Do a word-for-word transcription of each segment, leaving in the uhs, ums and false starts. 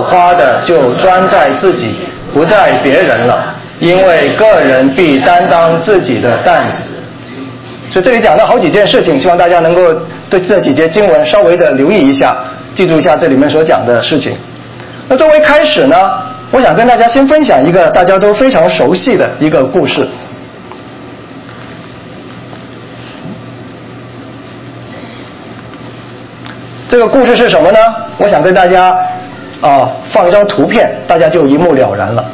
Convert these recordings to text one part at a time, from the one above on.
花的就专在自己，不在别人了，因为个人必担当自己的担子。所以这里讲到好几件事情，希望大家能够对这几节经文稍微的留意一下，记住一下这里面所讲的事情。那作为开始呢，我想跟大家先分享一个大家都非常熟悉的一个故事。这个故事是什么呢？我想跟大家啊放一张图片，大家就一目了然了。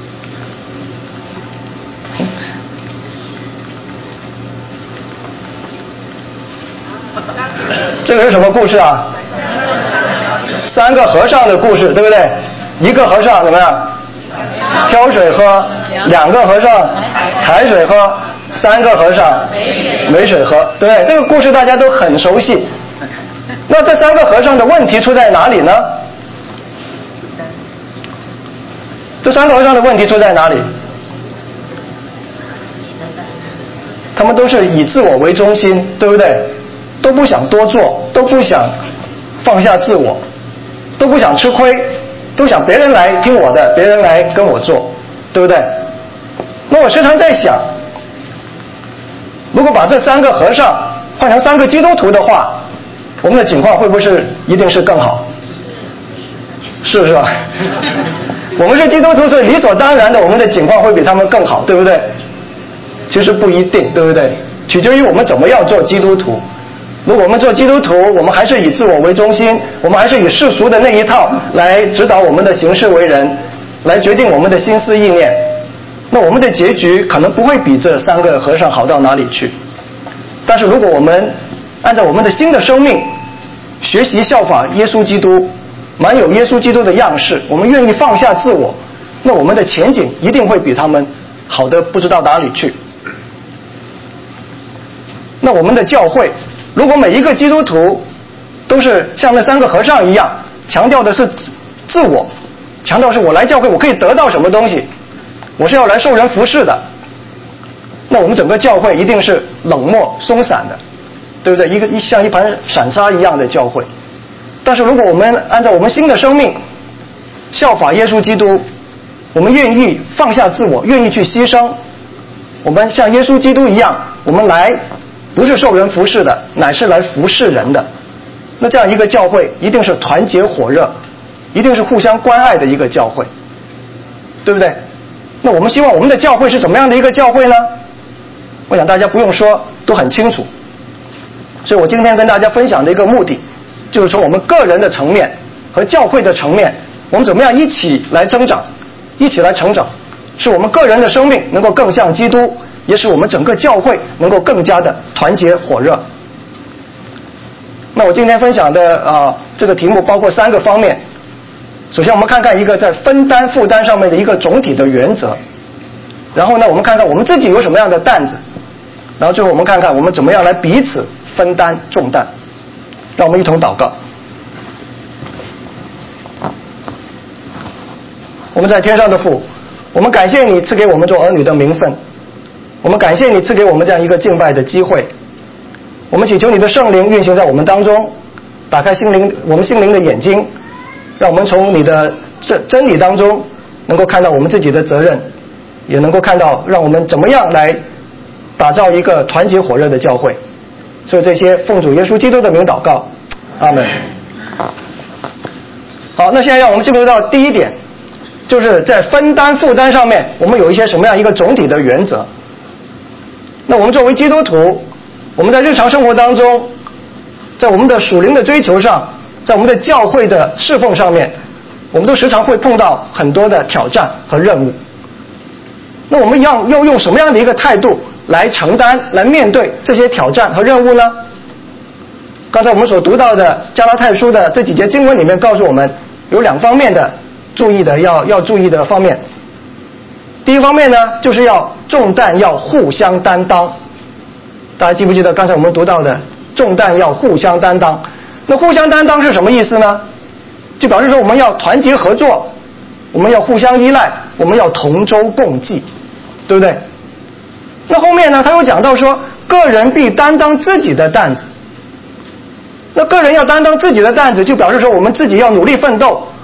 这个是什么故事啊？三个和尚的故事，对不对？一个和尚怎么样？挑水喝，两个和尚抬水喝，三个和尚没水喝，对不对？这个故事大家都很熟悉。那这三个和尚的问题出在哪里呢？这三个和尚的问题出在哪里？他们都是以自我为中心，对不对？都不想多做，都不想放下自我，都不想吃亏，都想别人来听我的，别人来跟我做，对不对？那我时常在想，如果把这三个和尚换成三个基督徒的话，我们的情况会不会是一定是更好？是是吧？我们是基督徒，所以理所当然的，我们的情况会比他们更好，对不对？其实不一定，对不对？取决于我们怎么样做基督徒。如果我们做基督徒，我们还是以自我为中心，我们还是以世俗的那一套来指导我们的行事为人，来决定我们的心思意念，那我们的结局可能不会比这三个和尚好到哪里去。但是如果我们按照我们的新的生命学习效法耶稣基督，满有耶稣基督的样式，我们愿意放下自我，那我们的前景一定会比他们好的不知道哪里去。那我们的教会，如果每一个基督徒都是像那三个和尚一样，强调的是自我，强调是我来教会我可以得到什么东西，我是要来受人服侍的，那我们整个教会一定是冷漠松散的，对不对？一个一像一盘散沙一样的教会。但是如果我们按照我们新的生命效法耶稣基督，我们愿意放下自我，愿意去牺牲，我们像耶稣基督一样，我们来不是受人服侍的，乃是来服侍人的，那这样一个教会一定是团结火热，一定是互相关爱的一个教会，对不对？那我们希望我们的教会是怎么样的一个教会呢？我想大家不用说都很清楚。所以我今天跟大家分享的一个目的，就是从我们个人的层面和教会的层面，我们怎么样一起来增长，一起来成长，使我们个人的生命能够更像基督，也使我们整个教会能够更加的团结火热。那我今天分享的啊、呃、这个题目包括三个方面。首先我们看看一个在分担负担上面的一个总体的原则，然后呢我们看看我们自己有什么样的担子，然后最后我们看看我们怎么样来彼此分担重担。让我们一同祷告。我们在天上的父，我们感谢你赐给我们做儿女的名分，我们感谢你赐给我们这样一个敬拜的机会，我们祈求你的圣灵运行在我们当中，打开心灵我们心灵的眼睛，让我们从你的真真理当中能够看到我们自己的责任，也能够看到让我们怎么样来打造一个团结火热的教会。所以这些奉主耶稣基督的名祷告，阿们。好，那现在让我们进入到第一点，就是在分担负担上面我们有一些什么样一个总体的原则。那我们作为基督徒，我们在日常生活当中，在我们的属灵的追求上，在我们的教会的侍奉上面，我们都时常会碰到很多的挑战和任务。那我们要要用什么样的一个态度来承担来面对这些挑战和任务呢？刚才我们所读到的加拉太书的这几节经文里面告诉我们有两方面的注意的要要注意的方面。第一方面呢，就是要重担要互相担当。大家记不记得刚才我们读到的重担要互相担当？那互相担当是什么意思呢？就表示说我们要团结合作，我们要互相依赖，我们要同舟共济，对不对？那后面呢，他又讲到说个人必担当自己的担子。那个人要担当自己的担子，就表示说我们自己要努力奋斗，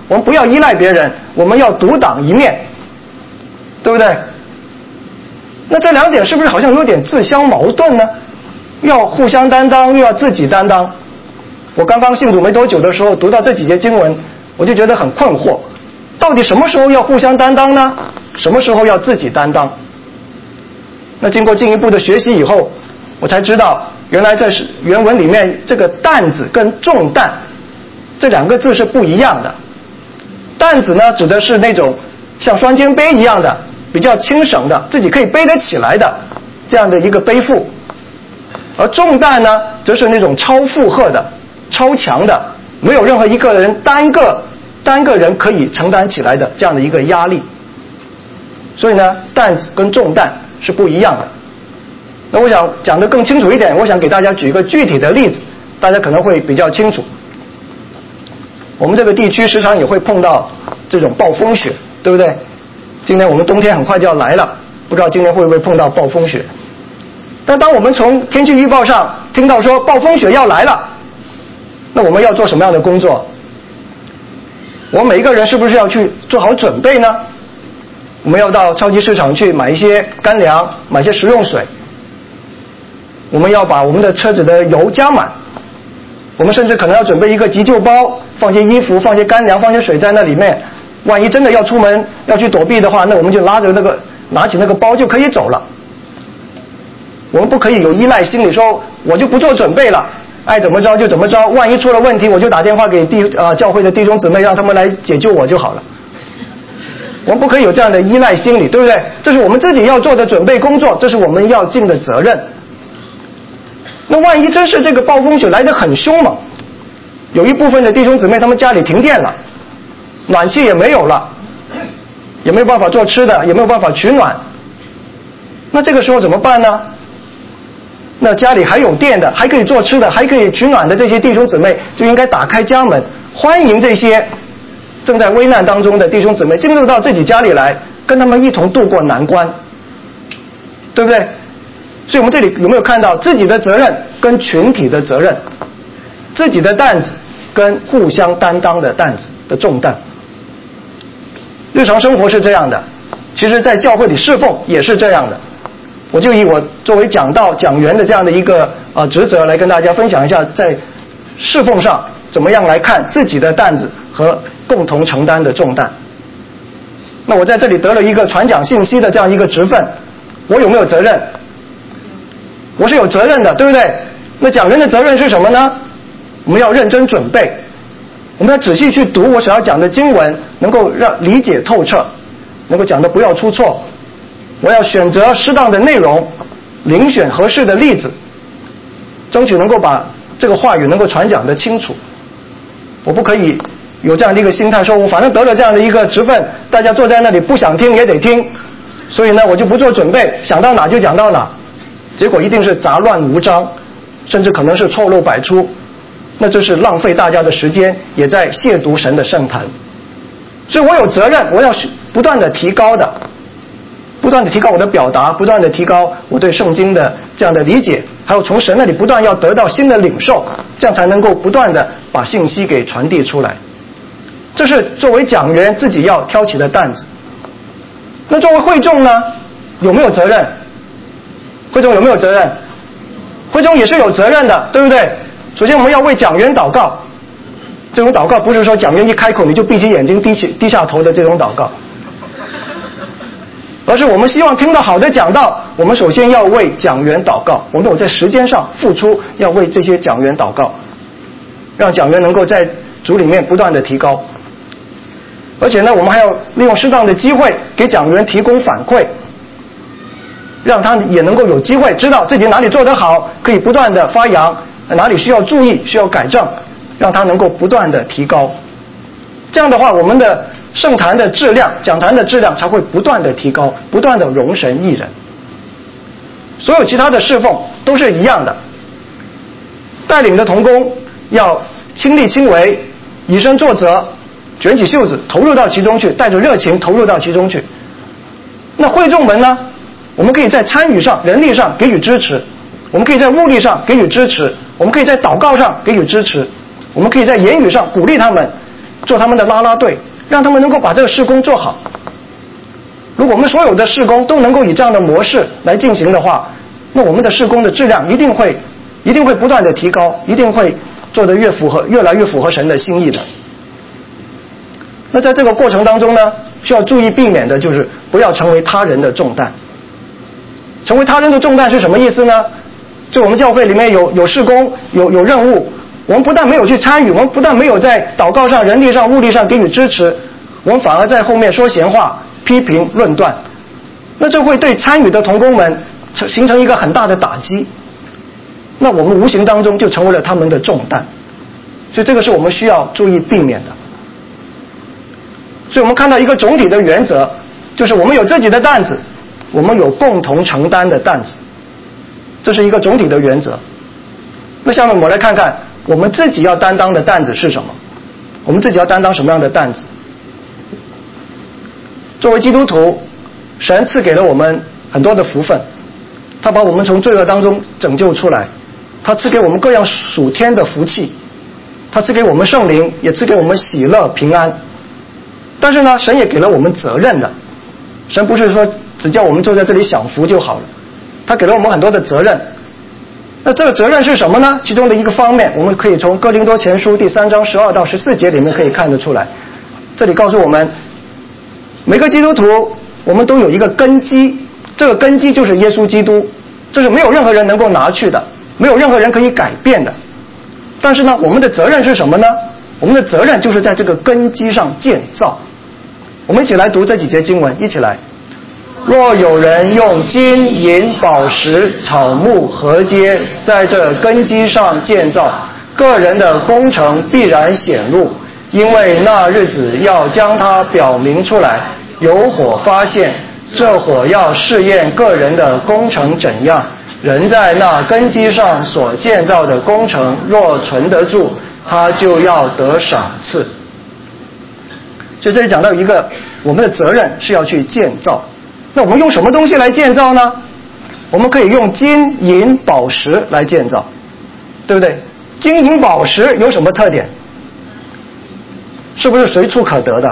我们不要依赖别人，我们要独当一面，对不对？那这两点是不是好像有点自相矛盾呢？要互相担当，又要自己担当。我刚刚信主没多久的时候，读到这几节经文，我就觉得很困惑，到底什么时候要互相担当呢？什么时候要自己担当？那经过进一步的学习以后，我才知道，原来这是原文里面这个担子跟重担这两个字是不一样的。担子呢，指的是那种像双肩背一样的比较轻省的，自己可以背得起来的这样的一个背负，而重担呢，则是那种超负荷的、超强的，没有任何一个人单个单个人可以承担起来的这样的一个压力。所以呢，担子跟重担是不一样的。那我想讲得更清楚一点，我想给大家举一个具体的例子，大家可能会比较清楚。我们这个地区时常也会碰到这种暴风雪，对不对？今年我们冬天很快就要来了，不知道今年会不会碰到暴风雪。但当我们从天气预报上听到说暴风雪要来了，那我们要做什么样的工作？我们每一个人是不是要去做好准备呢？我们要到超级市场去买一些干粮，买一些食用水，我们要把我们的车子的油加满，我们甚至可能要准备一个急救包，放些衣服，放些干粮，放些水在那里面，万一真的要出门要去躲避的话，那我们就拉着那个拿起那个包就可以走了。我们不可以有依赖心理，说我就不做准备了，爱怎么着就怎么着，万一出了问题我就打电话给弟啊教会的弟兄姊妹，让他们来解救我就好了。我们不可以有这样的依赖心理，对不对？这是我们自己要做的准备工作，这是我们要尽的责任。那万一真是这个暴风雪来得很凶猛，有一部分的弟兄姊妹他们家里停电了，暖气也没有了，也没有办法做吃的，也没有办法取暖，那这个时候怎么办呢？那家里还有电的，还可以做吃的，还可以取暖的这些弟兄姊妹就应该打开家门，欢迎这些正在危难当中的弟兄姊妹进入到自己家里来，跟他们一同度过难关，对不对？所以我们这里有没有看到自己的责任跟群体的责任，自己的担子跟互相担当的担子的重担？日常生活是这样的，其实在教会里侍奉也是这样的。我就以我作为讲道讲员的这样的一个呃职责来跟大家分享一下，在侍奉上怎么样来看自己的担子和共同承担的重担。那我在这里得了一个传讲信息的这样一个职分，我有没有责任？我是有责任的，对不对？那讲员的责任是什么呢？我们要认真准备，我们要仔细去读我所要讲的经文，能够让理解透彻，能够讲的不要出错。我要选择适当的内容，遴选合适的例子，争取能够把这个话语能够传讲得清楚。我不可以有这样的一个心态，说我反正得了这样的一个职分，大家坐在那里不想听也得听，所以呢我就不做准备，想到哪就讲到哪，结果一定是杂乱无章，甚至可能是错漏百出，那这是浪费大家的时间，也在亵渎神的圣坛。所以我有责任，我要不断的提高的，不断的提高我的表达，不断的提高我对圣经的这样的理解，还有从神那里不断要得到新的领受，这样才能够不断的把信息给传递出来。这是作为讲员自己要挑起的担子。那作为会众呢，有没有责任？会众有没有责任？会众也是有责任的，对不对？首先我们要为讲员祷告，这种祷告不是说讲员一开口你就闭起眼睛低起低下头的这种祷告，而是我们希望听到好的讲道，我们首先要为讲员祷告，我们有在时间上付出，要为这些讲员祷告，让讲员能够在主里面不断的提高。而且呢，我们还要利用适当的机会给讲员提供反馈，让他也能够有机会知道自己哪里做得好，可以不断的发扬，哪里需要注意需要改正，让他能够不断的提高。这样的话，我们的圣坛的质量，讲坛的质量才会不断的提高，不断的容神益人。所有其他的侍奉都是一样的，带领的同工要亲力亲为，以身作则，卷起袖子投入到其中去，带着热情投入到其中去。那会众们呢，我们可以在参与上人力上给予支持，我们可以在物力上给予支持，我们可以在祷告上给予支持，我们可以在言语上鼓励他们， 做他们的啦啦队，让他们能够把这个事工做好。如果我们所有的事工都能够以这样的模式来进行的话，那我们的事工的质量一定会一定会不断的提高，一定会做得越符合越来越符合神的心意的。那在这个过程当中呢，需要注意避免的就是不要成为他人的重担。成为他人的重担是什么意思呢？就我们教会里面有有事工，有有任务，我们不但没有去参与，我们不但没有在祷告上、人力上、物力上给予支持，我们反而在后面说闲话、批评、论断，那这会对参与的同工们形成一个很大的打击。那我们无形当中就成为了他们的重担，所以这个是我们需要注意避免的。所以我们看到一个总体的原则，就是我们有自己的担子，我们有共同承担的担子，这是一个总体的原则。那下面我们来看看我们自己要担当的担子是什么，我们自己要担当什么样的担子。作为基督徒，神赐给了我们很多的福分，他把我们从罪恶当中拯救出来，他赐给我们各样属天的福气，他赐给我们圣灵，也赐给我们喜乐平安。但是呢，神也给了我们责任的，神不是说只叫我们坐在这里享福就好了，他给了我们很多的责任。那这个责任是什么呢？其中的一个方面，我们可以从哥林多前书第三章十二到十四节里面可以看得出来。这里告诉我们，每个基督徒我们都有一个根基，这个根基就是耶稣基督，这是没有任何人能够拿去的，没有任何人可以改变的。但是呢，我们的责任是什么呢？我们的责任就是在这个根基上建造。我们一起来读这几节经文，一起来。若有人用金银宝石草木禾秸在这根基上建造，个人的工程必然显露，因为那日子要将它表明出来，有火发现，这火要试验个人的工程怎样。人在那根基上所建造的工程若存得住，他就要得赏赐。所以这里讲到一个，我们的责任是要去建造。那我们用什么东西来建造呢？我们可以用金银宝石来建造，对不对？金银宝石有什么特点？是不是随处可得的？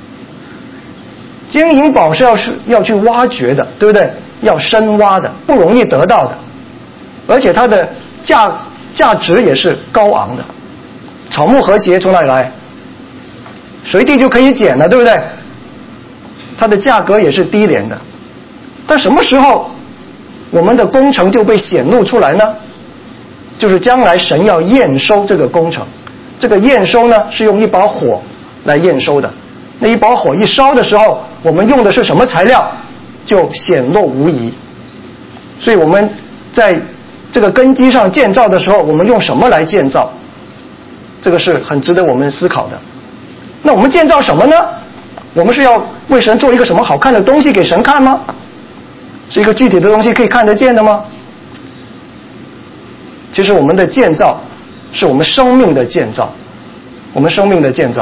金银宝石要是要去挖掘的，对不对？要深挖的，不容易得到的，而且它的价价值也是高昂的。草木禾秸从哪里来？随地就可以捡了，对不对？它的价格也是低廉的。但什么时候我们的工程就被显露出来呢？就是将来神要验收这个工程。这个验收呢，是用一把火来验收的。那一把火一烧的时候，我们用的是什么材料，就显露无遗。所以我们在这个根基上建造的时候，我们用什么来建造？这个是很值得我们思考的。那我们建造什么呢？我们是要为神做一个什么好看的东西给神看吗？是一个具体的东西可以看得见的吗？其实我们的建造是我们生命的建造，我们生命的建造，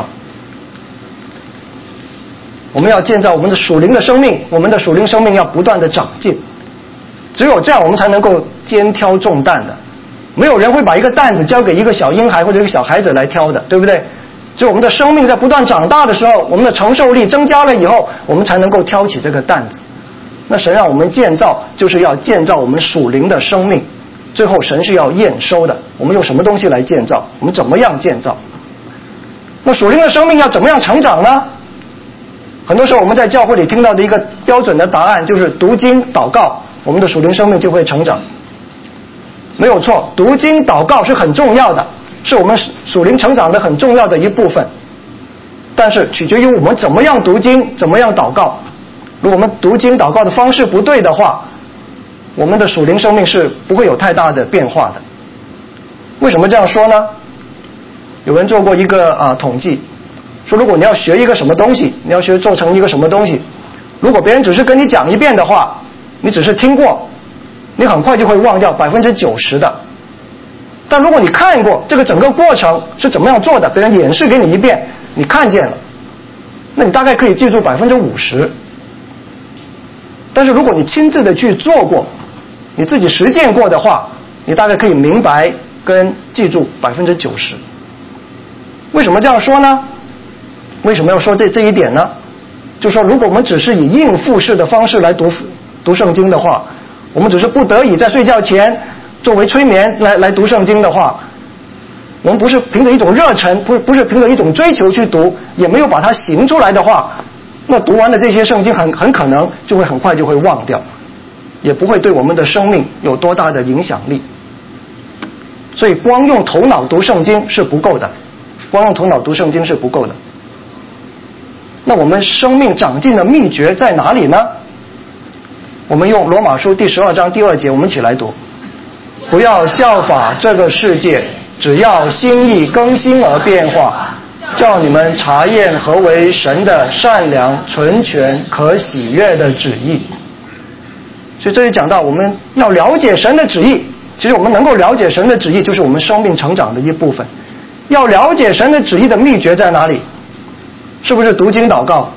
我们要建造我们的属灵的生命，我们的属灵生命要不断的长进，只有这样我们才能够肩挑重担的。没有人会把一个担子交给一个小婴孩或者一个小孩子来挑的，对不对？只有我们的生命在不断长大的时候，我们的承受力增加了以后，我们才能够挑起这个担子。那神让我们建造，就是要建造我们属灵的生命，最后神是要验收的。我们用什么东西来建造？我们怎么样建造？那属灵的生命要怎么样成长呢？很多时候我们在教会里听到的一个标准的答案就是读经祷告，我们的属灵生命就会成长。没有错，读经祷告是很重要的，是我们属灵成长的很重要的一部分，但是取决于我们怎么样读经，怎么样祷告。如果我们读经祷告的方式不对的话，我们的属灵生命是不会有太大的变化的。为什么这样说呢？有人做过一个啊统计，说如果你要学一个什么东西，你要学做成一个什么东西，如果别人只是跟你讲一遍的话，你只是听过，你很快就会忘掉百分之九十的。但如果你看过这个整个过程是怎么样做的，别人演示给你一遍，你看见了，那你大概可以记住百分之五十。但是如果你亲自的去做过，你自己实践过的话，你大概可以明白跟记住百分之九十。为什么这样说呢？ 为什么要说这这一点呢？就说如果我们只是以应付式的方式来读读圣经的话，我们只是不得已在睡觉前作为催眠来来读圣经的话，我们不是凭着一种热忱，不不是凭着一种追求去读，也没有把它行出来的话，那读完的这些圣经很很可能就会很快就会忘掉，也不会对我们的生命有多大的影响力。所以光用头脑读圣经是不够的，光用头脑读圣经是不够的。那我们生命长进的秘诀在哪里呢？我们用罗马书第十二章第二节，我们一起来读：不要效法这个世界，只要心意更新而变化，叫你们查验何为神的善良、纯全、可喜悦的旨意。所以这里讲到我们要了解神的旨意，其实我们能够了解神的旨意，就是我们生命成长的一部分。要了解神的旨意的秘诀在哪里？是不是读经祷告？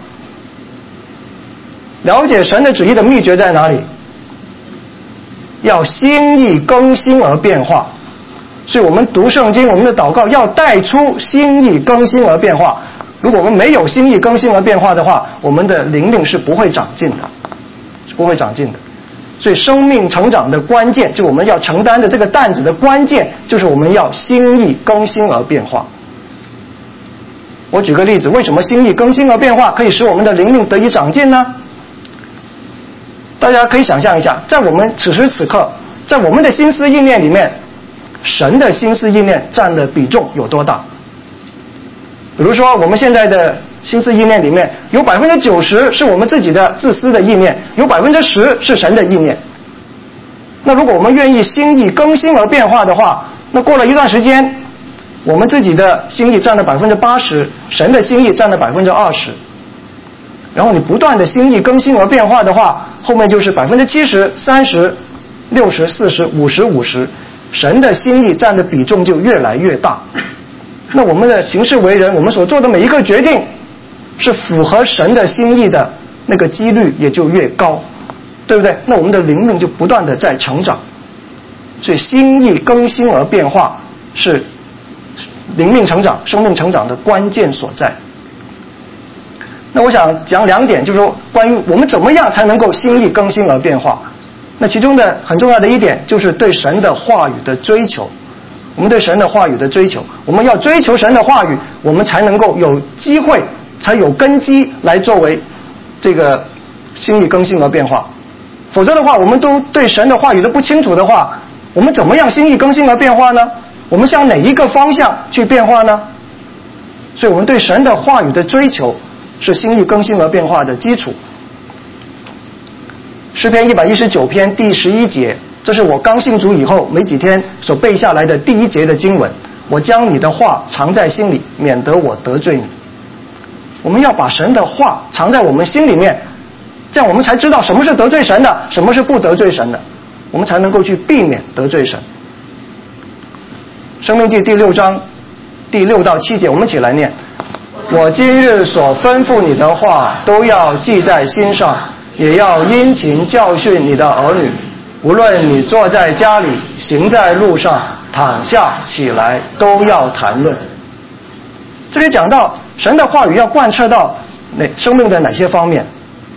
了解神的旨意的秘诀在哪里？要心意更新而变化。所以我们读圣经，我们的祷告要带出心意更新而变化。如果我们没有心意更新而变化的话，我们的灵命是不会长进的，是不会长进的。所以生命成长的关键，就我们要承担的这个担子的关键，就是我们要心意更新而变化。我举个例子，为什么心意更新而变化可以使我们的灵命得以长进呢？大家可以想象一下，在我们此时此刻，在我们的心思意念里面，神的心思意念占的比重有多大？比如说我们现在的心思意念里面，有百分之九十是我们自己的自私的意念，有百分之十是神的意念。那如果我们愿意心意更新而变化的话，那过了一段时间，我们自己的心意占了百分之八十，神的心意占了百分之二十。然后你不断的心意更新而变化的话，后面就是百分之七十、三十、六十、四十、五十、五十，神的心意占的比重就越来越大。那我们的行事为人，我们所做的每一个决定，是符合神的心意的那个几率也就越高，对不对？那我们的灵命就不断的在成长。所以心意更新而变化是灵命成长、生命成长的关键所在。那我想讲两点，就是说关于我们怎么样才能够心意更新而变化。那其中的很重要的一点就是对神的话语的追求。我们对神的话语的追求，我们要追求神的话语，我们才能够有机会，才有根基来作为这个心意更新而变化。否则的话，我们都对神的话语都不清楚的话，我们怎么样心意更新而变化呢？我们向哪一个方向去变化呢？所以我们对神的话语的追求是心意更新而变化的基础。诗篇一百一十九篇第十一节，这是我刚信主以后没几天所背下来的第一节的经文。我将你的话藏在心里，免得我得罪你。我们要把神的话藏在我们心里面，这样我们才知道什么是得罪神的，什么是不得罪神的，我们才能够去避免得罪神。申命记第六章第六到七节，我们一起来念：我今日所吩咐你的话都要记在心上，也要殷勤教训你的儿女，无论你坐在家里，行在路上，躺下起来，都要谈论。这里讲到神的话语要贯彻到哪生命的哪些方面？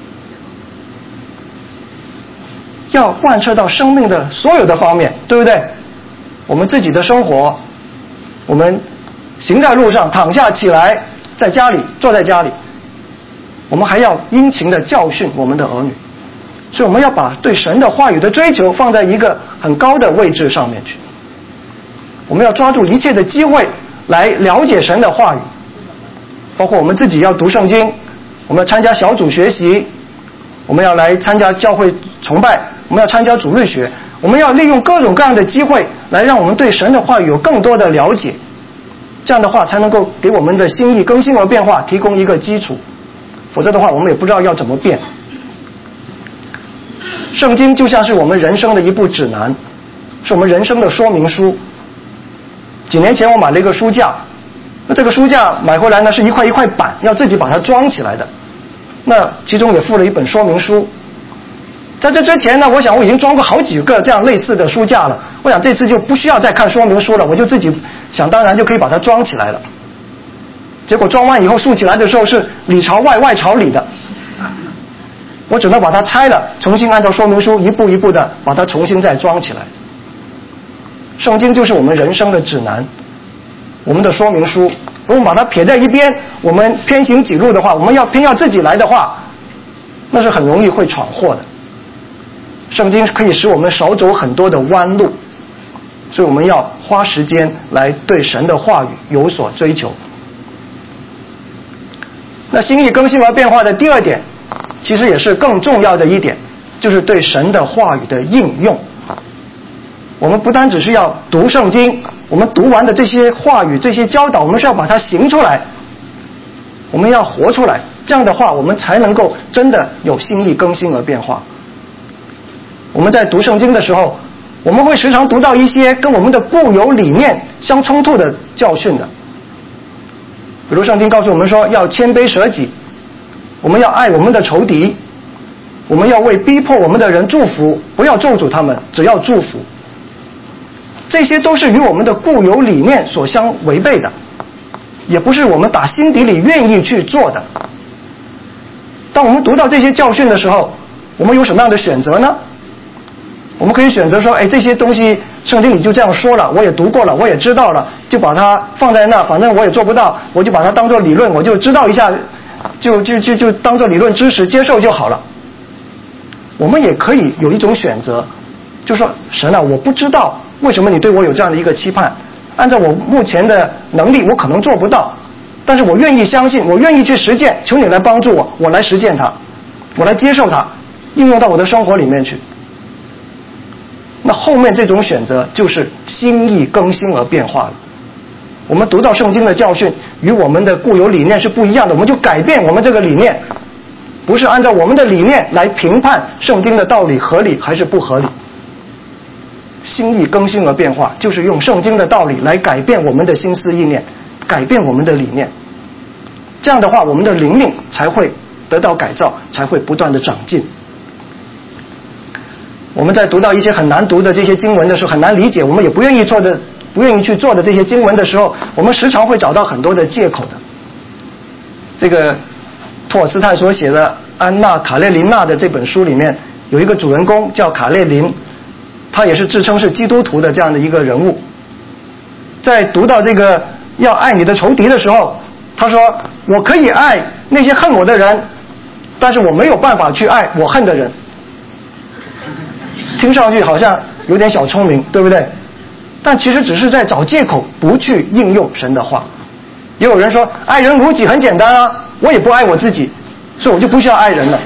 要贯彻到生命的所有的方面，对不对？我们自己的生活，我们行在路上，躺下起来，在家里，坐在家里，我们还要殷勤的教训我们的儿女。所以我们要把对神的话语的追求放在一个很高的位置上面去。我们要抓住一切的机会来了解神的话语，包括我们自己要读圣经，我们要参加小组学习，我们要来参加教会崇拜，我们要参加主日学，我们要利用各种各样的机会来让我们对神的话语有更多的了解，这样的话才能够给我们的心意更新而变化提供一个基础，否则的话我们也不知道要怎么变。圣经就像是我们人生的一部指南，是我们人生的说明书。几年前我买了一个书架，那这个书架买回来呢是一块一块板，要自己把它装起来的，那其中也附了一本说明书。在这之前呢，我想我已经装过好几个这样类似的书架了，我想这次就不需要再看说明书了，我就自己想当然就可以把它装起来了。 结果装完以后竖起来的时候是里朝外外朝里的，我只能把它拆了，重新按照说明书一步一步的把它重新再装起来。圣经就是我们人生的指南，我们的说明书。如果我们把它撇在一边，我们偏行己路的话，我们要偏要自己来的话，那是很容易会闯祸的。圣经可以使我们少走很多的弯路，所以我们要花时间来对神的话语有所追求。那心意更新而变化的第二点，其实也是更重要的一点，就是对神的话语的应用。我们不单只是要读圣经，我们读完的这些话语、这些教导，我们是要把它行出来，我们要活出来，这样的话我们才能够真的有心意更新而变化。我们在读圣经的时候，我们会时常读到一些跟我们的固有理念相冲突的教训的。比如圣经告诉我们说要谦卑舍己，我们要爱我们的仇敌，我们要为逼迫我们的人祝福，不要咒诅他们，只要祝福。这些都是与我们的固有理念所相违背的，也不是我们打心底里愿意去做的。当我们读到这些教训的时候，我们有什么样的选择呢？我们可以选择说，哎，这些东西圣经里就这样说了，我也读过了，我也知道了，就把它放在那，反正我也做不到，我就把它当作理论，我就知道一下，就就就就当作理论知识接受就好了。我们也可以有一种选择，就说神啊，我不知道为什么你对我有这样的一个期盼，按照我目前的能力我可能做不到，但是我愿意相信，我愿意去实践，求你来帮助我，我来实践它，我来接受它，应用到我的生活里面去。那后面这种选择就是心意更新而变化了。我们读到圣经的教训与我们的固有理念是不一样的，我们就改变我们这个理念，不是按照我们的理念来评判圣经的道理合理还是不合理。心意更新而变化，就是用圣经的道理来改变我们的心思意念，改变我们的理念。这样的话，我们的灵命才会得到改造，才会不断的长进。我们在读到一些很难读的这些经文的时候，很难理解，我们也不愿意做的、不愿意去做的这些经文的时候，我们时常会找到很多的借口的。这个托尔斯泰所写的《安娜·卡列琳娜》的这本书里面，有一个主人公叫卡列琳，他也是自称是基督徒的这样的一个人物。在读到这个要爱你的仇敌的时候，他说：“我可以爱那些恨我的人，但是我没有办法去爱我恨的人。”听上去好像有点小聪明，对不对？但其实只是在找借口，不去应用神的话。也有人说爱人如己很简单啊，我也不爱我自己，所以我就不需要爱人了，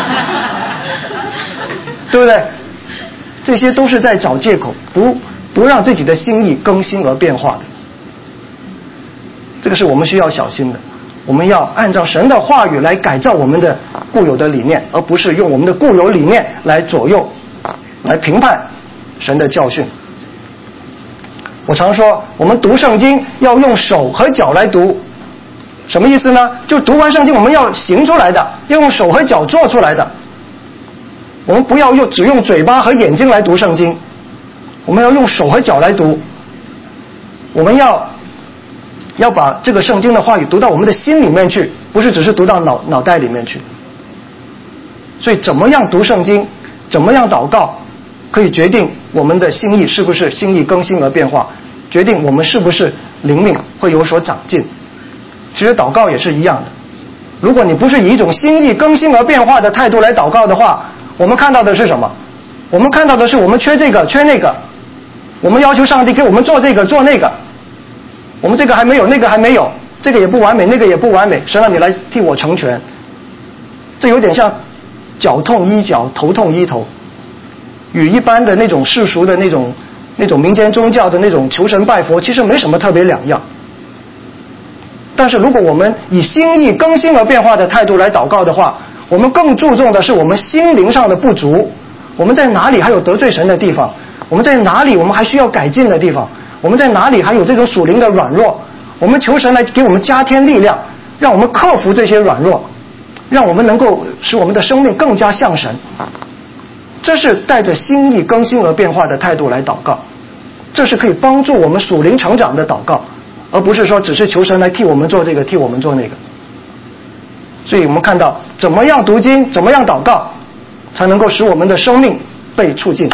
对不对？这些都是在找借口，不不让自己的心意更新而变化的。这个是我们需要小心的。我们要按照神的话语来改造我们的固有的理念，而不是用我们的固有理念来左右来评判神的教训。我常说我们读圣经要用手和脚来读，什么意思呢？就读完圣经我们要行出来的，要用手和脚做出来的。我们不要用只用嘴巴和眼睛来读圣经，我们要用手和脚来读。我们要要把这个圣经的话语读到我们的心里面去，不是只是读到脑脑袋里面去。所以怎么样读圣经，怎么样祷告，可以决定我们的心意是不是心意更新而变化，决定我们是不是灵命会有所长进。其实祷告也是一样的，如果你不是以一种心意更新而变化的态度来祷告的话，我们看到的是什么？我们看到的是我们缺这个缺那个，我们要求上帝给我们做这个做那个，我们这个还没有，那个还没有，这个也不完美，那个也不完美，神啊，你来替我成全。这有点像脚痛医脚，头痛医头，与一般的那种世俗的那种那种民间宗教的那种求神拜佛其实没什么特别两样。但是如果我们以心意更新而变化的态度来祷告的话，我们更注重的是我们心灵上的不足，我们在哪里还有得罪神的地方，我们在哪里我们还需要改进的地方，我们在哪里还有这种属灵的软弱，我们求神来给我们加添力量，让我们克服这些软弱，让我们能够使我们的生命更加像神。这是带着心意更新而变化的态度来祷告，这是可以帮助我们属灵成长的祷告， 而不是说只是求神来替我们做这个替我们做那个。所以我们看到怎么样读经，怎么样祷告，才能够使我们的生命被促进。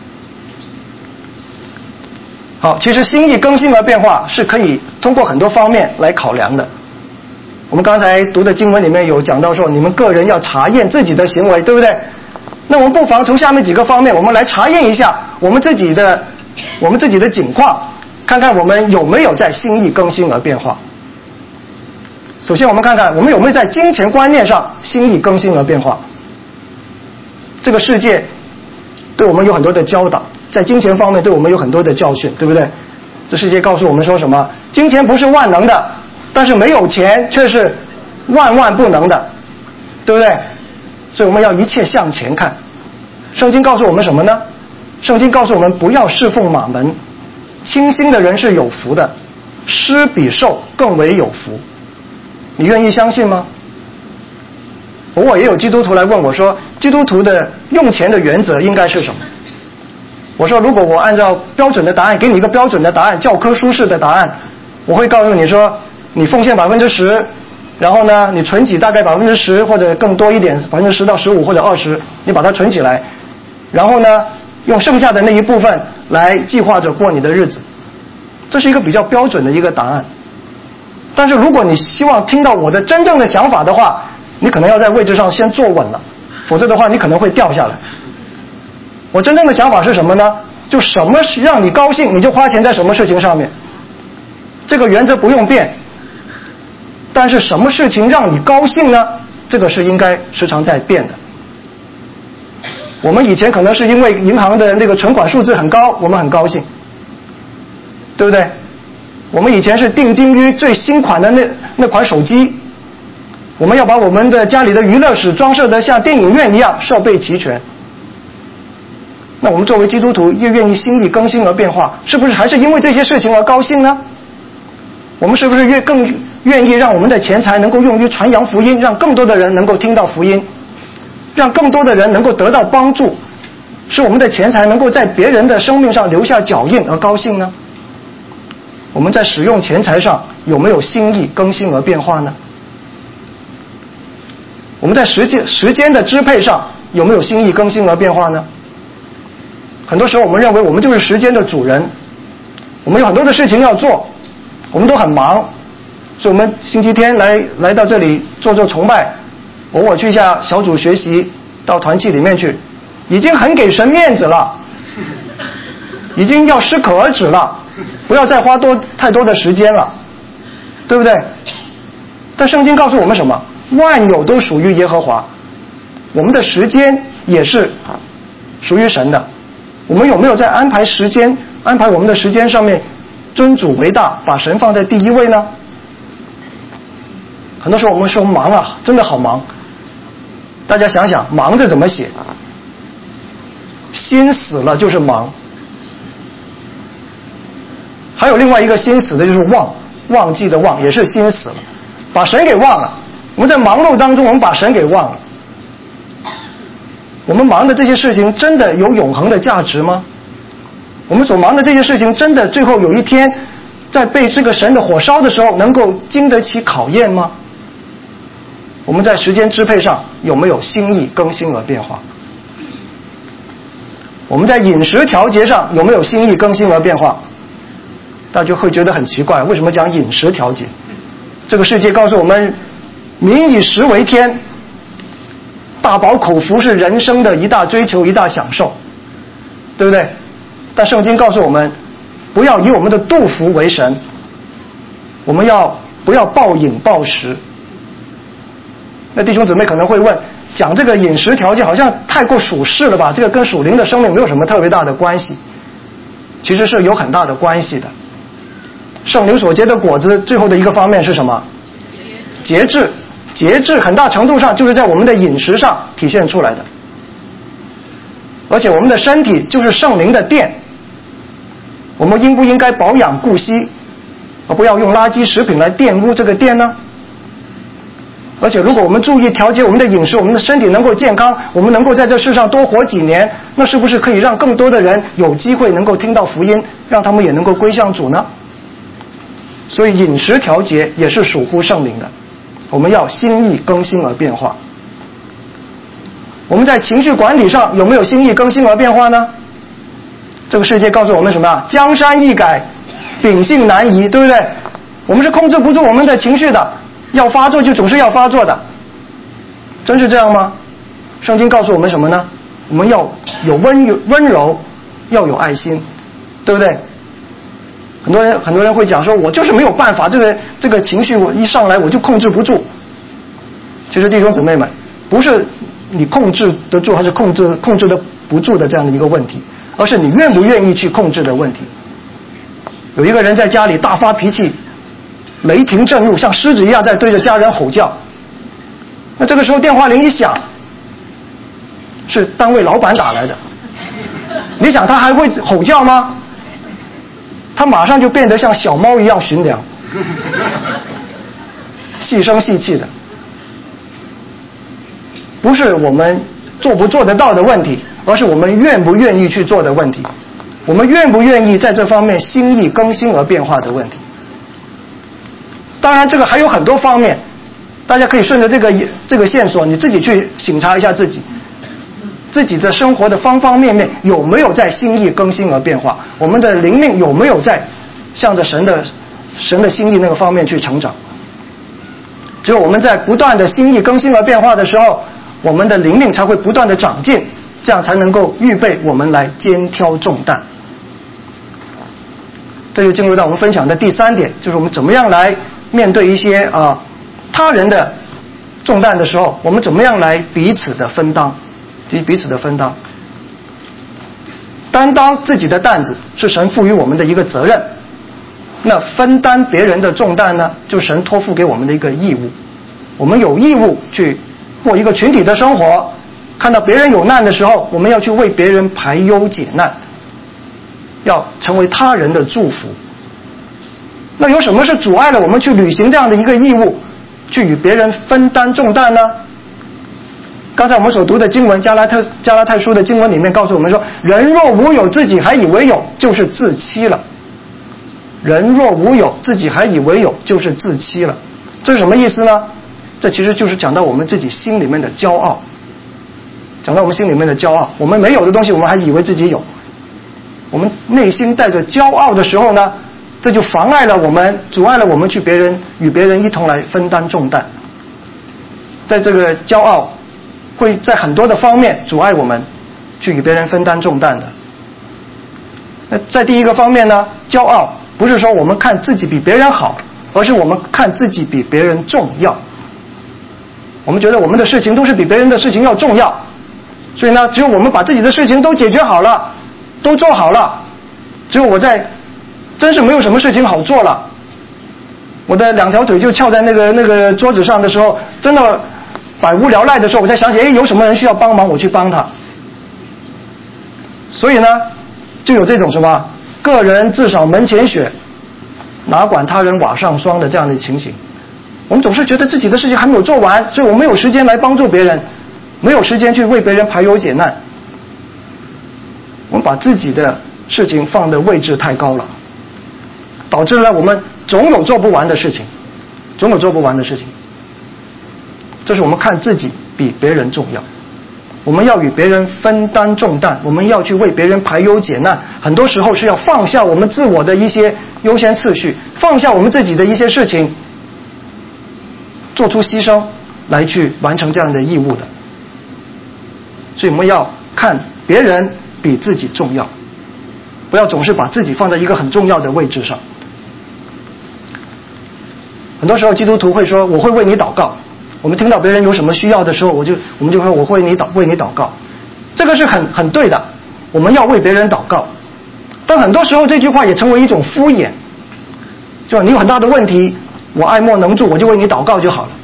好，其实心意更新而变化是可以通过很多方面来考量的。我们刚才读的经文里面有讲到说，你们个人要查验自己的行为，对不对？那我们不妨从下面几个方面，我们来查验一下我们自己的我们自己的境况，看看我们有没有在心意更新而变化。首先我们看看我们有没有在金钱观念上心意更新而变化。这个世界对我们有很多的教导，在金钱方面对我们有很多的教训，对不对？这世界告诉我们说什么？金钱不是万能的，但是没有钱却是万万不能的，对不对？所以我们要一切向前看。圣经告诉我们什么呢？圣经告诉我们不要侍奉马门，清心的人是有福的，施比受更为有福。你愿意相信吗？偶尔也有基督徒来问我说，基督徒的用钱的原则应该是什么？我说，如果我按照标准的答案给你一个标准的答案，教科书式的答案，我会告诉你说，你奉献百分之十，然后呢，你存起大概百分之十或者更多一点，百分之十到十五或者二十，你把它存起来，然后呢，用剩下的那一部分来计划着过你的日子。这是一个比较标准的一个答案。但是如果你希望听到我的真正的想法的话，你可能要在位置上先坐稳了，否则的话你可能会掉下来。我真正的想法是什么呢？就什么让你高兴，你就花钱在什么事情上面。这个原则不用变。但是什么事情让你高兴呢？这个是应该时常在变的。我们以前可能是因为银行的那个存款数字很高，我们很高兴，对不对？我们以前是定睛于最新款的那那款手机，我们要把我们的家里的娱乐室装设得像电影院一样，设备齐全。那我们作为基督徒越愿意心意更新而变化，是不是还是因为这些事情而高兴呢？我们是不是越更愿意让我们的钱财能够用于传扬福音，让更多的人能够听到福音，让更多的人能够得到帮助，使我们的钱财能够在别人的生命上留下脚印而高兴呢？我们在使用钱财上有没有心意更新而变化呢？我们在时间时间的支配上有没有心意更新而变化呢？很多时候我们认为我们就是时间的主人，我们有很多的事情要做，我们都很忙，所以我们星期天来来到这里做做崇拜，偶尔去一下小组学习，到团契里面去，已经很给神面子了，已经要适可而止了，不要再花多太多的时间了，对不对？但圣经告诉我们什么？万有都属于耶和华，我们的时间也是属于神的。我们有没有在安排时间，安排我们的时间上面尊主为大，把神放在第一位呢？很多时候我们说忙啊，真的好忙。大家想想，忙着怎么写？心死了就是忙。还有另外一个心死的就是忘，忘记的忘，也是心死了，把神给忘了。我们在忙碌当中，我们把神给忘了。我们忙的这些事情真的有永恒的价值吗？我们所忙的这些事情真的最后有一天在被这个神的火烧的时候能够经得起考验吗？我们在时间支配上有没有心意更新而变化？我们在饮食调节上有没有心意更新而变化？大家就会觉得很奇怪，为什么讲饮食调节？这个世界告诉我们，民以食为天，大饱口福是人生的一大追求，一大享受，对不对？但圣经告诉我们，不要以我们的肚腹为神，我们要不要暴饮暴食？那弟兄姊妹可能会问，讲这个饮食条件好像太过属世了吧？这个跟属灵的生命没有什么特别大的关系。其实是有很大的关系的。圣灵所结的果子，最后的一个方面是什么？节制。节制很大程度上就是在我们的饮食上体现出来的。而且我们的身体就是圣灵的殿，我们应不应该保养顾惜，而不要用垃圾食品来玷污这个殿呢？而且如果我们注意调节我们的饮食，我们的身体能够健康，我们能够在这世上多活几年，那是不是可以让更多的人有机会能够听到福音，让他们也能够归向主呢？ 所以饮食调节也是属乎圣灵的，我们要心意更新而变化。我们在情绪管理上有没有心意更新而变化呢？这个世界告诉我们什么啊？江山易改，秉性难移，对不对？我们是控制不住我们的情绪的，要发作就总是要发作的，真是这样吗？圣经告诉我们什么呢？我们要有温温柔，要有爱心，对不对？很多人很多人会讲说，我就是没有办法，这个这个情绪我一上来我就控制不住。其实弟兄姊妹们，不是你控制得住还是控制控制得不住的这样的一个问题，而是你愿不愿意去控制的问题。有一个人在家里大发脾气，雷霆震怒，像狮子一样在对着家人吼叫。那这个时候电话铃一响，是单位老板打来的，你想他还会吼叫吗？他马上就变得像小猫一样驯良，细声细气的。不是我们做不做得到的问题，而是我们愿不愿意去做的问题，我们愿不愿意在这方面心意更新而变化的问题。当然这个还有很多方面，大家可以顺着这个这个线索你自己去省察一下自己，自己的生活的方方面面有没有在心意更新而变化，我们的灵命有没有在向着神的神的心意那个方面去成长。只有我们在不断的心意更新而变化的时候，我们的灵命才会不断的长进，这样才能够预备我们来肩挑重担。这就进入到我们分享的第三点，就是我们怎么样来面对一些啊、呃、他人的重担的时候，我们怎么样来彼此的分担及彼此的分担。担当自己的担子是神赋予我们的一个责任，那分担别人的重担呢，就是神托付给我们的一个义务。我们有义务去过一个群体的生活，看到别人有难的时候，我们要去为别人排忧解难，要成为他人的祝福。那有什么是阻碍了我们去履行这样的一个义务，去与别人分担重担呢？刚才我们所读的经文，加拉太加拉太书的经文里面告诉我们说，人若无有自己还以为有，就是自欺了。人若无有自己还以为有，就是自欺了。这是什么意思呢？这其实就是讲到我们自己心里面的骄傲，讲到我们心里面的骄傲，我们没有的东西我们还以为自己有，我们内心带着骄傲的时候呢，这就妨碍了我们，阻碍了我们去别人与别人一同来分担重担。在这个骄傲会在很多的方面阻碍我们去与别人分担重担的。那在第一个方面呢，骄傲不是说我们看自己比别人好，而是我们看自己比别人重要。我们觉得我们的事情都是比别人的事情要重要，所以呢，只有我们把自己的事情都解决好了，都做好了，只有我在真是没有什么事情好做了，我的两条腿就翘在那个那个桌子上的时候，真的百无聊赖的时候，我才想起，哎，有什么人需要帮忙，我去帮他。所以呢，就有这种什么个人自扫门前雪，哪管他人瓦上霜的这样的情形。我们总是觉得自己的事情还没有做完，所以我没有时间来帮助别人，没有时间去为别人排忧解难。我们把自己的事情放的位置太高了，导致了我们总有做不完的事情，总有做不完的事情。这是我们看自己比别人重要，我们要与别人分担重担，我们要去为别人排忧解难，很多时候是要放下我们自我的一些优先次序，放下我们自己的一些事情，做出牺牲来去完成这样的义务的。所以我们要看别人比自己重要，不要总是把自己放在一个很重要的位置上。很多时候基督徒会说，我会为你祷告，我们听到别人有什么需要的时候，我就我们就说我会为你祷为你祷告，这个是很很对的，我们要为别人祷告。但很多时候这句话也成为一种敷衍，就你有很大的问题，我爱莫能助，我就为你祷告就好了。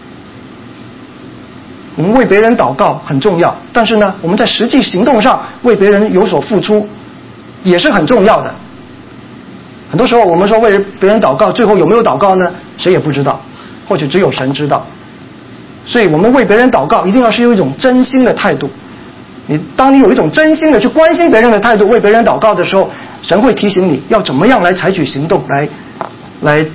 我们为别人祷告很重要，但是呢，我们在实际行动上为别人有所付出也是很重要的。很多时候我们说为别人祷告，最后有没有祷告呢？谁也不知道，或许只有神知道。所以我们为别人祷告一定要是有一种真心的态度。你当你有一种真心的去关心别人的态度，为别人祷告的时候，神会提醒你要怎么样来采取行动，来来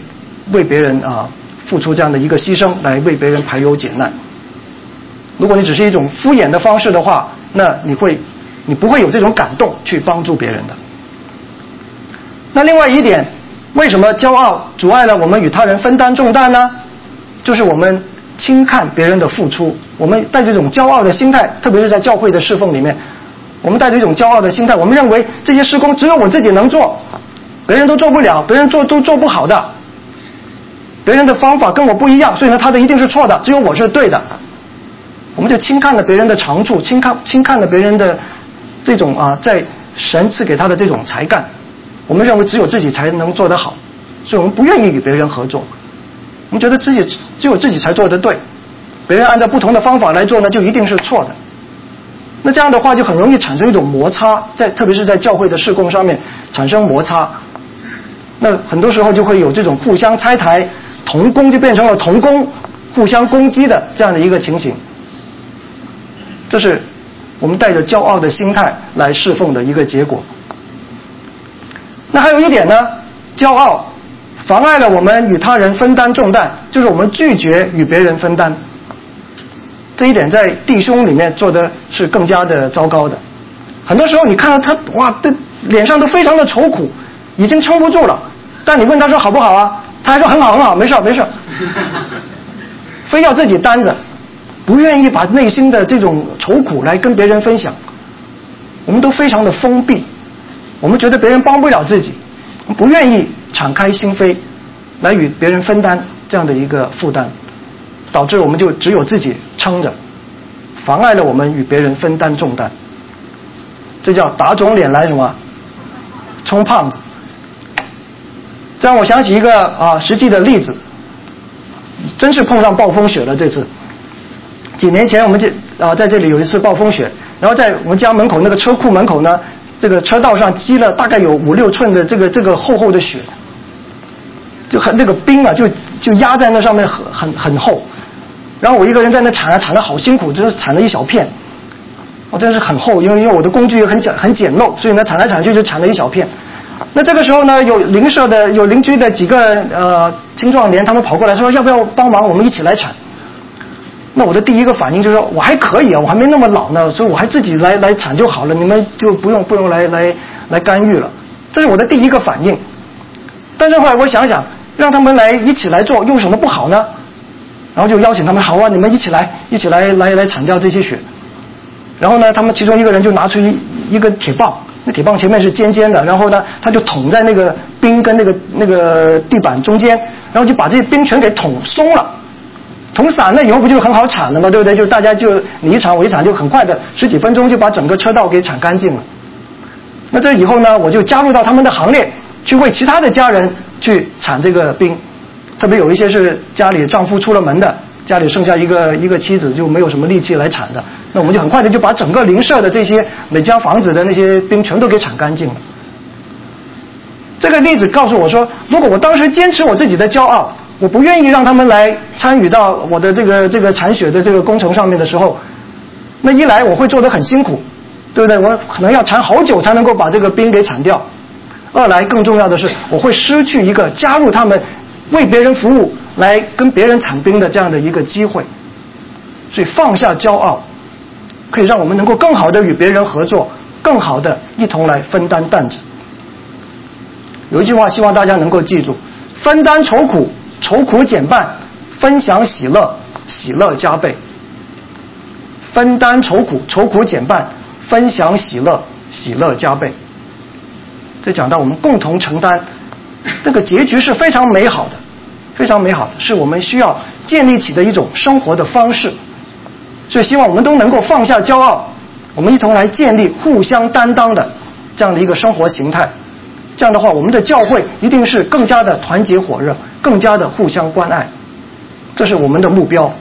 为别人啊付出这样的一个牺牲，来为别人排忧解难。如果你只是一种敷衍的方式的话，那你会你不会有这种感动去帮助别人的。那另外一点，为什么骄傲阻碍了我们与他人分担重担呢？就是我们轻看别人的付出，我们带着一种骄傲的心态，特别是在教会的侍奉里面，我们带着一种骄傲的心态，我们认为这些事工只有我自己能做，别人都做不了，别人做都做不好的，别人的方法跟我不一样，所以呢他的一定是错的，只有我是对的。我们就轻看了别人的长处，轻看轻看了别人的这种啊在神赐给他的这种才干，我们认为只有自己才能做得好，所以我们不愿意与别人合作。我们觉得自己只有自己才做得对，别人按照不同的方法来做呢，就一定是错的。那这样的话就很容易产生一种摩擦，在特别是在教会的事工上面产生摩擦。那很多时候就会有这种互相拆台，同工就变成了同工，互相攻击的这样的一个情形。这是我们带着骄傲的心态来侍奉的一个结果。那还有一点呢，骄傲妨碍了我们与他人分担重担，就是我们拒绝与别人分担。这一点在弟兄里面做的是更加的糟糕的。很多时候你看到他，哇，这脸上都非常的愁苦，已经撑不住了，但你问他说好不好啊，他还说很好很好，没事没事，非要自己担着，不愿意把内心的这种愁苦来跟别人分享。我们都非常的封闭，我们觉得别人帮不了自己，我们不愿意敞开心扉来与别人分担这样的一个负担，导致我们就只有自己撑着，妨碍了我们与别人分担重担。这叫打肿脸来什么充胖子。这让我想起一个啊实际的例子，真是碰上暴风雪了。这次几年前我们这啊在这里有一次暴风雪，然后在我们家门口那个车库门口呢，这个车道上积了大概有五六寸的这个这个厚厚的雪，就很那个冰啊就就压在那上面很很很厚，然后我一个人在那铲啊铲得好辛苦，就是铲了一小片，我真是很厚，因为因为我的工具也很简很简陋，所以呢铲来铲去就铲了一小片。那这个时候呢，有邻舍的有邻居的几个呃青壮年，他们跑过来说要不要帮忙，我们一起来铲。那我的第一个反应就是说我还可以啊，我还没那么老呢，所以我还自己来来铲就好了，你们就不用不用来来来干预了。这是我的第一个反应。但是后来我想想，让他们来一起来做，有什么不好呢？然后就邀请他们，好啊，你们一起来一起来来来铲掉这些雪。然后呢，他们其中一个人就拿出一一个铁棒，那铁棒前面是尖尖的，然后呢，他就捅在那个冰跟那个那个地板中间，然后就把这些冰全给捅松了。捅散了以后不就很好铲了吗？对不对？就大家就你一铲我一铲，就很快的十几分钟就把整个车道给铲干净了。那这以后呢，我就加入到他们的行列，去为其他的家人去铲这个冰。特别有一些是家里丈夫出了门的，家里剩下一个一个妻子就没有什么力气来铲的，那我们就很快的就把整个邻舍的这些每家房子的那些冰全都给铲干净了。这个例子告诉我说，如果我当时坚持我自己的骄傲，我不愿意让他们来参与到我的这个这个铲雪的这个工程上面的时候，那一来我会做得很辛苦，对不对？我可能要铲好久才能够把这个冰给铲掉。二来更重要的是，我会失去一个加入他们为别人服务来跟别人铲冰的这样的一个机会。所以放下骄傲，可以让我们能够更好的与别人合作，更好的一同来分担担子。有一句话希望大家能够记住，分担愁苦，愁苦减半；分享喜乐，喜乐加倍。分担愁苦，愁苦减半；分享喜乐，喜乐加倍。这讲到我们共同承担，这个结局是非常美好的，非常美好的，是我们需要建立起的一种生活的方式。所以希望我们都能够放下骄傲，我们一同来建立互相担当的这样的一个生活形态。这样的话，我们的教会一定是更加的团结火热，更加的互相关爱，这是我们的目标。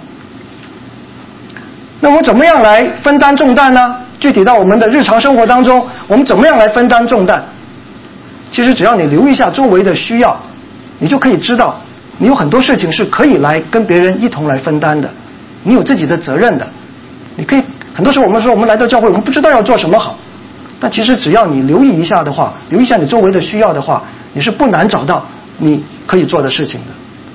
那我们怎么样来分担重担呢？具体到我们的日常生活当中，我们怎么样来分担重担？其实只要你留意一下周围的需要，你就可以知道，你有很多事情是可以来跟别人一同来分担的，你有自己的责任的。你可以很多时候我们说我们来到教会，我们不知道要做什么好。但其实只要你留意一下的话，留意一下你周围的需要的话，你是不难找到你可以做的事情的。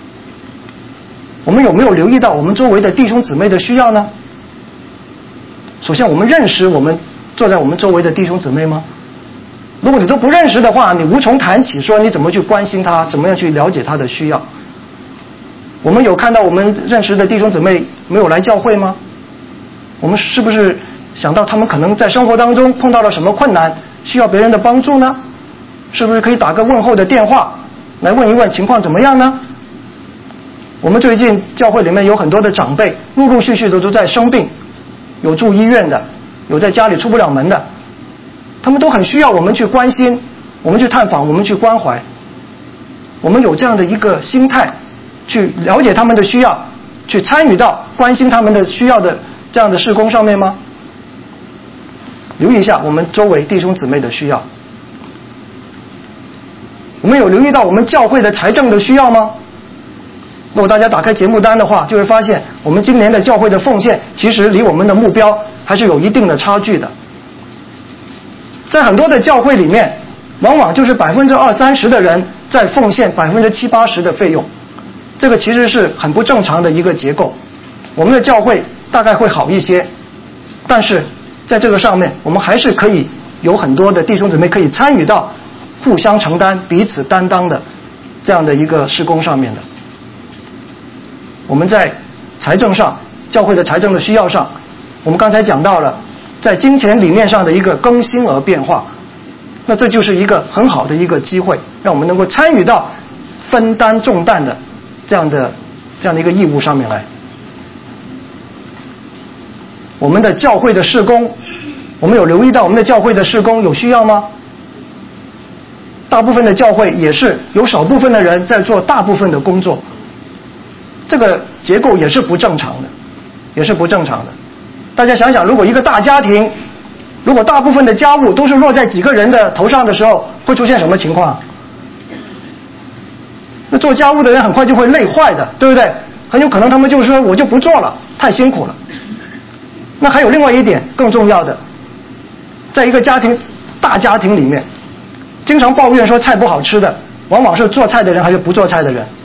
我们有没有留意到我们周围的弟兄姊妹的需要呢？首先，我们认识我们坐在我们周围的弟兄姊妹吗？如果你都不认识的话，你无从谈起说你怎么去关心他，怎么样去了解他的需要。我们有看到我们认识的弟兄姊妹没有来教会吗？我们是不是想到他们可能在生活当中碰到了什么困难，需要别人的帮助呢？是不是可以打个问候的电话来问一问情况怎么样呢？我们最近教会里面有很多的长辈陆陆续续的都在生病，有住医院的，有在家里出不了门的，他们都很需要我们去关心，我们去探访，我们去关怀。我们有这样的一个心态去了解他们的需要，去参与到关心他们的需要的这样的事工上面吗？留意一下我们周围弟兄姊妹的需要。我们有留意到我们教会的财政的需要吗？如果大家打开节目单的话，就会发现我们今年的教会的奉献其实离我们的目标还是有一定的差距的。在很多的教会里面，往往就是百分之二三十的人在奉献百分之七八十的费用，这个其实是很不正常的一个结构。我们的教会大概会好一些，但是在这个上面，我们还是可以有很多的弟兄姊妹可以参与到互相承担、彼此担当的这样的一个事工上面的。我们在财政上，教会的财政的需要上，我们刚才讲到了在金钱理念上的一个更新而变化，那这就是一个很好的一个机会，让我们能够参与到分担重担的这样的这样的一个义务上面来。我们的教会的事工，我们有留意到我们的教会的事工有需要吗？大部分的教会也是有少部分的人在做大部分的工作，这个结构也是不正常的，也是不正常的。大家想想，如果一个大家庭，如果大部分的家务都是落在几个人的头上的时候，会出现什么情况？那做家务的人很快就会累坏的，对不对？很有可能他们就说我就不做了，太辛苦了。那还有另外一点更重要的，在一个家庭大家庭里面，经常抱怨说菜不好吃的，往往是做菜的人还是不做菜的人？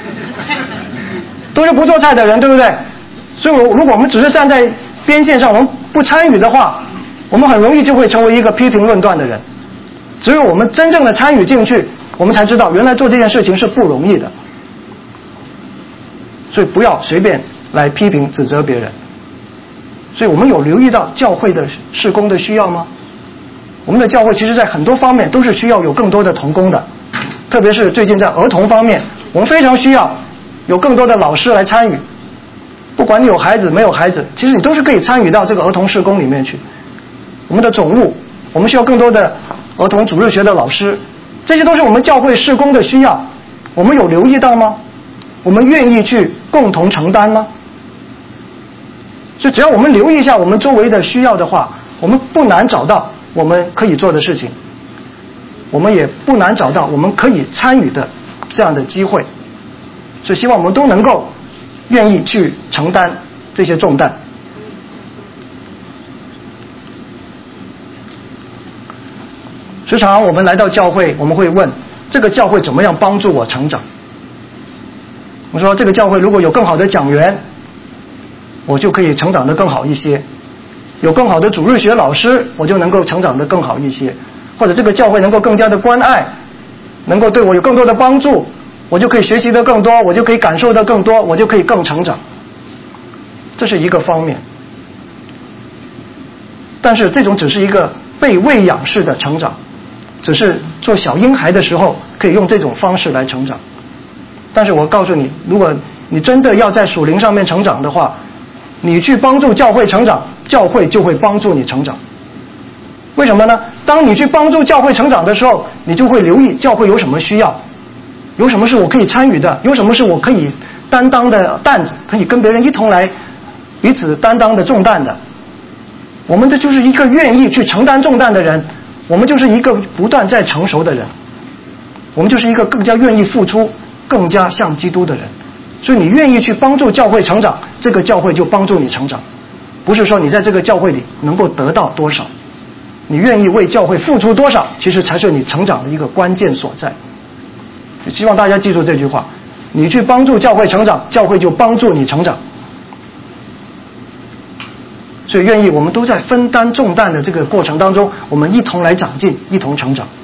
都是不做菜的人，对不对？所以如果我们只是站在边线上，我们不参与的话，我们很容易就会成为一个批评论断的人。只有我们真正的参与进去，我们才知道原来做这件事情是不容易的。所以不要随便来批评指责别人。所以我们有留意到教会的事工的需要吗？我们的教会其实在很多方面都是需要有更多的同工的，特别是最近在儿童方面，我们非常需要有更多的老师来参与。不管你有孩子没有孩子，其实你都是可以参与到这个儿童事工里面去。我们的总务，我们需要更多的儿童主日学的老师，这些都是我们教会事工的需要。我们有留意到吗？我们愿意去共同承担吗？所以只要我们留意一下我们周围的需要的话，我们不难找到我们可以做的事情，我们也不难找到我们可以参与的这样的机会。所以希望我们都能够愿意去承担这些重担。时常我们来到教会，我们会问这个教会怎么样帮助我成长。我说这个教会如果有更好的讲员，我就可以成长得更好一些，有更好的主日学老师，我就能够成长得更好一些，或者这个教会能够更加的关爱，能够对我有更多的帮助，我就可以学习得更多，我就可以感受得更多，我就可以更成长。这是一个方面。但是这种只是一个被喂养式的成长，只是做小婴孩的时候可以用这种方式来成长。但是我告诉你，如果你真的要在属灵上面成长的话，你去帮助教会成长，教会就会帮助你成长。为什么呢？当你去帮助教会成长的时候，你就会留意教会有什么需要，有什么是我可以参与的，有什么是我可以担当的担子，可以跟别人一同来彼此担当的重担的。我们这就是一个愿意去承担重担的人，我们就是一个不断在成熟的人，我们就是一个更加愿意付出，更加像基督的人。所以你愿意去帮助教会成长，这个教会就帮助你成长。不是说你在这个教会里能够得到多少，你愿意为教会付出多少，其实才是你成长的一个关键所在。希望大家记住这句话， 你去帮助教会成长，教会就帮助你成长。所以愿意我们都在分担重担的这个过程当中，我们一同来长进，一同成长。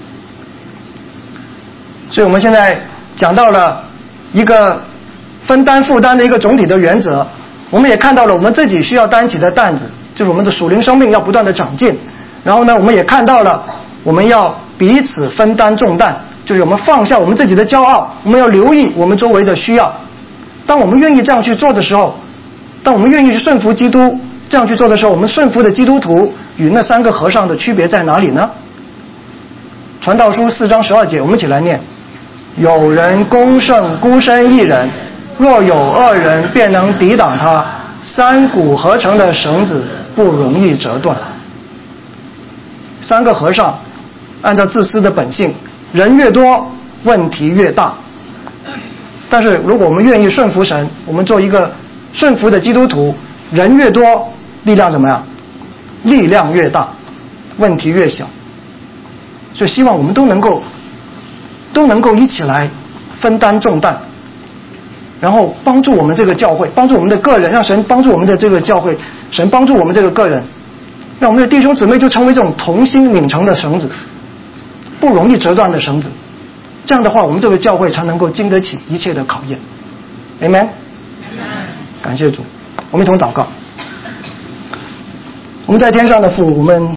所以我们现在讲到了一个分担负担的一个总体的原则，我们也看到了我们自己需要担起的担子，就是我们的属灵生命要不断的长进。然后呢，我们也看到了我们要彼此分担重担，就是我们放下我们自己的骄傲，我们要留意我们周围的需要。当我们愿意这样去做的时候，当我们愿意去顺服基督这样去做的时候，我们顺服的基督徒与那三个和尚的区别在哪里呢？传道书四章十二节，我们一起来念：有人攻胜孤身一人，若有二人便能抵挡他，三股合成的绳子不容易折断。三个和尚按照自私的本性，人越多问题越大。但是如果我们愿意顺服神，我们做一个顺服的基督徒，人越多力量怎么样？力量越大，问题越小。所以希望我们都能够都能够一起来分担重担，然后帮助我们这个教会，帮助我们的个人，让神帮助我们的这个教会，神帮助我们这个个人，让我们的弟兄姊妹就成为这种同心拧成的绳子，不容易折断的绳子。这样的话，我们这个教会才能够经得起一切的考验。 Amen。 感谢主。我们一同祷告。我们在天上的父，我们